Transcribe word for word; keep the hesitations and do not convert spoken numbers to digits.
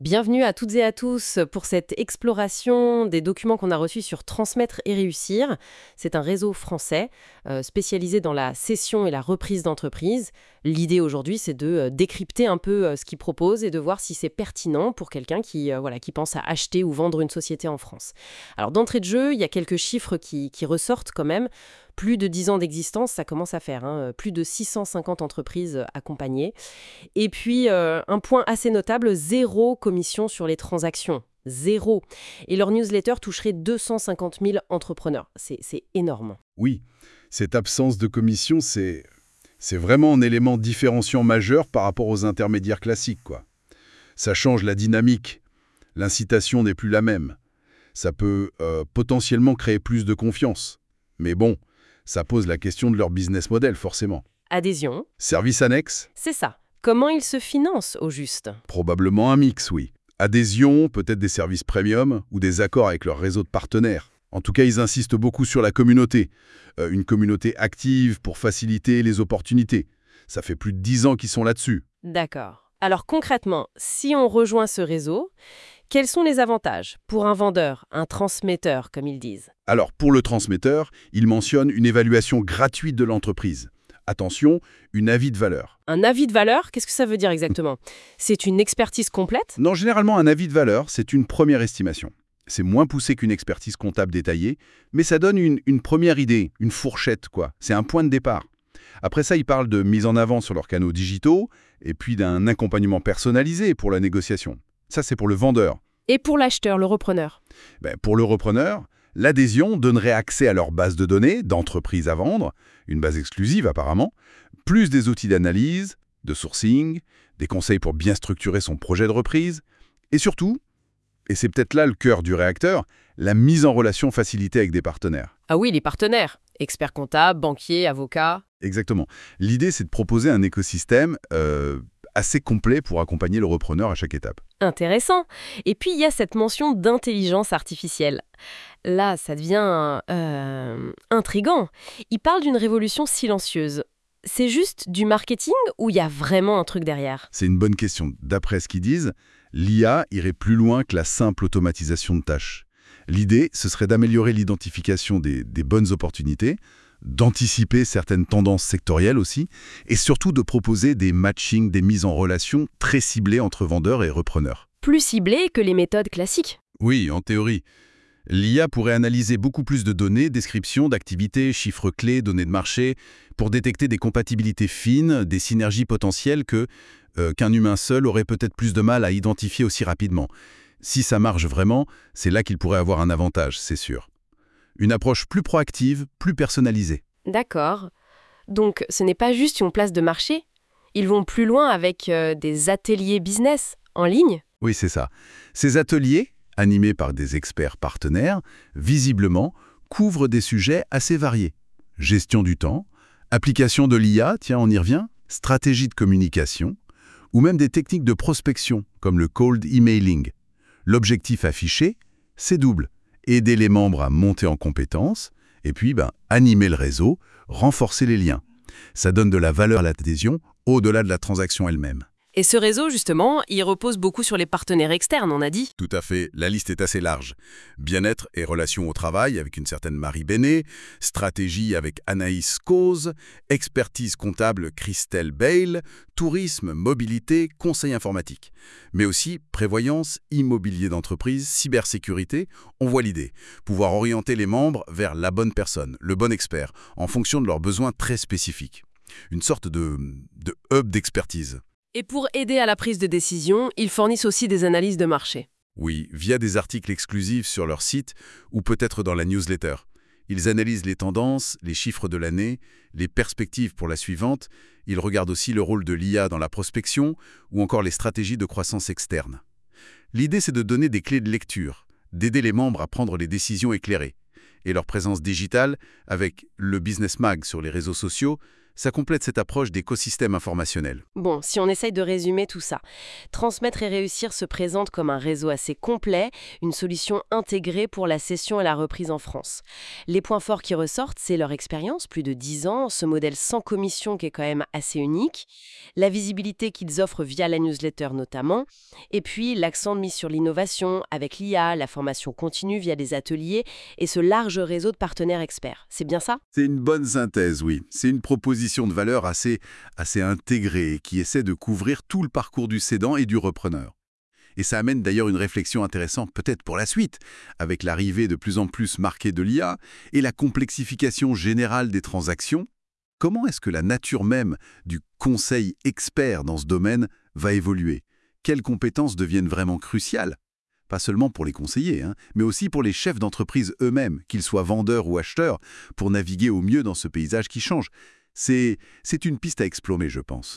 Bienvenue à toutes et à tous pour cette exploration des documents qu'on a reçus sur Transmettre et Réussir. C'est un réseau français euh, spécialisé dans la cession et la reprise d'entreprises. L'idée aujourd'hui, c'est de euh, décrypter un peu euh, ce qu'ils proposent et de voir si c'est pertinent pour quelqu'un qui, euh, voilà, qui pense à acheter ou vendre une société en France. Alors d'entrée de jeu, il y a quelques chiffres qui, qui ressortent quand même. Plus de dix ans d'existence, ça commence à faire. Hein. Plus de six cent cinquante entreprises accompagnées. Et puis, euh, un point assez notable, zéro commission sur les transactions. Zéro. Et leur newsletter toucherait deux cent cinquante mille entrepreneurs. C'est, c'est énorme. Oui, cette absence de commission, c'est c'est vraiment un élément différenciant majeur par rapport aux intermédiaires classiques, quoi. Ça change la dynamique. L'incitation n'est plus la même. Ça peut euh, potentiellement créer plus de confiance. Mais bon, ça pose la question de leur business model, forcément. Adhésion. Service annexe? C'est ça. Comment ils se financent, au juste? Probablement un mix, oui. Adhésion, peut-être des services premium ou des accords avec leur réseau de partenaires. En tout cas, ils insistent beaucoup sur la communauté. Euh, une communauté active pour faciliter les opportunités. Ça fait plus de dix ans qu'ils sont là-dessus. D'accord. Alors concrètement, si on rejoint ce réseau, quels sont les avantages pour un vendeur, un transmetteur, comme ils disent? Alors, pour le transmetteur, ils mentionnent une évaluation gratuite de l'entreprise. Attention, une avis de valeur. Un avis de valeur, qu'est-ce que ça veut dire exactement? C'est une expertise complète? Non, généralement, un avis de valeur, c'est une première estimation. C'est moins poussé qu'une expertise comptable détaillée, mais ça donne une, une première idée, une fourchette, quoi. C'est un point de départ. Après ça, ils parlent de mise en avant sur leurs canaux digitaux, et puis d'un accompagnement personnalisé pour la négociation. Ça, c'est pour le vendeur. Et pour l'acheteur, le repreneur? Ben, pour le repreneur, l'adhésion donnerait accès à leur base de données d'entreprises à vendre, une base exclusive apparemment, plus des outils d'analyse, de sourcing, des conseils pour bien structurer son projet de reprise, et surtout, et c'est peut-être là le cœur du réacteur, la mise en relation facilitée avec des partenaires. Ah oui, les partenaires. Experts comptables, banquiers, avocats. Exactement. L'idée, c'est de proposer un écosystème euh, assez complet pour accompagner le repreneur à chaque étape. Intéressant. Et puis, il y a cette mention d'intelligence artificielle. Là, ça devient euh, intriguant. Il parle d'une révolution silencieuse. C'est juste du marketing ou il y a vraiment un truc derrière? C'est une bonne question. D'après ce qu'ils disent, l'I A irait plus loin que la simple automatisation de tâches. L'idée, ce serait d'améliorer l'identification des, des bonnes opportunités, d'anticiper certaines tendances sectorielles aussi, et surtout de proposer des matchings, des mises en relation très ciblées entre vendeurs et repreneurs. Plus ciblé que les méthodes classiques. Oui, en théorie. L'I A pourrait analyser beaucoup plus de données, descriptions d'activités, chiffres clés, données de marché, pour détecter des compatibilités fines, des synergies potentielles que euh, qu'un humain seul aurait peut-être plus de mal à identifier aussi rapidement. Si ça marche vraiment, c'est là qu'il pourrait avoir un avantage, c'est sûr. Une approche plus proactive, plus personnalisée. D'accord. Donc, ce n'est pas juste une place de marché. Ils vont plus loin avec euh, des ateliers business en ligne. Oui, c'est ça. Ces ateliers, animés par des experts partenaires, visiblement, couvrent des sujets assez variés. Gestion du temps, application de l'I A, tiens, on y revient, stratégie de communication, ou même des techniques de prospection, comme le cold emailing. L'objectif affiché, c'est double. Aider les membres à monter en compétences, et puis ben, animer le réseau, renforcer les liens. Ça donne de la valeur à l'adhésion, au-delà de la transaction elle-même. Et ce réseau, justement, il repose beaucoup sur les partenaires externes, on a dit. Tout à fait, la liste est assez large. Bien-être et relations au travail avec une certaine Marie Bénet, stratégie avec Anaïs Cause, expertise comptable Christelle Bale, tourisme, mobilité, conseil informatique. Mais aussi prévoyance, immobilier d'entreprise, cybersécurité, on voit l'idée. Pouvoir orienter les membres vers la bonne personne, le bon expert, en fonction de leurs besoins très spécifiques. Une sorte de, de hub d'expertise. Et pour aider à la prise de décision, ils fournissent aussi des analyses de marché. Oui, via des articles exclusifs sur leur site ou peut-être dans la newsletter. Ils analysent les tendances, les chiffres de l'année, les perspectives pour la suivante. Ils regardent aussi le rôle de l'I A dans la prospection ou encore les stratégies de croissance externe. L'idée, c'est de donner des clés de lecture, d'aider les membres à prendre les décisions éclairées. Et leur présence digitale, avec le Business Mag sur les réseaux sociaux, Ça complète cette approche d'écosystème informationnel. Bon, si on essaye de résumer tout ça, Transmettre et réussir se présente comme un réseau assez complet, une solution intégrée pour la cession et la reprise en France. Les points forts qui ressortent, c'est leur expérience, plus de dix ans, ce modèle sans commission qui est quand même assez unique, la visibilité qu'ils offrent via la newsletter notamment, et puis l'accent mis sur l'innovation avec l'I A, la formation continue via des ateliers et ce large réseau de partenaires experts. C'est bien ça? C'est une bonne synthèse, oui. C'est une proposition de valeur assez, assez intégrée qui essaie de couvrir tout le parcours du cédant et du repreneur. Et ça amène d'ailleurs une réflexion intéressante peut-être pour la suite, avec l'arrivée de plus en plus marquée de l'I A et la complexification générale des transactions. Comment est-ce que la nature même du conseil expert dans ce domaine va évoluer? Quelles compétences deviennent vraiment cruciales? Pas seulement pour les conseillers, hein, mais aussi pour les chefs d'entreprise eux-mêmes, qu'ils soient vendeurs ou acheteurs, pour naviguer au mieux dans ce paysage qui change. C'est, c'est une piste à explorer, je pense.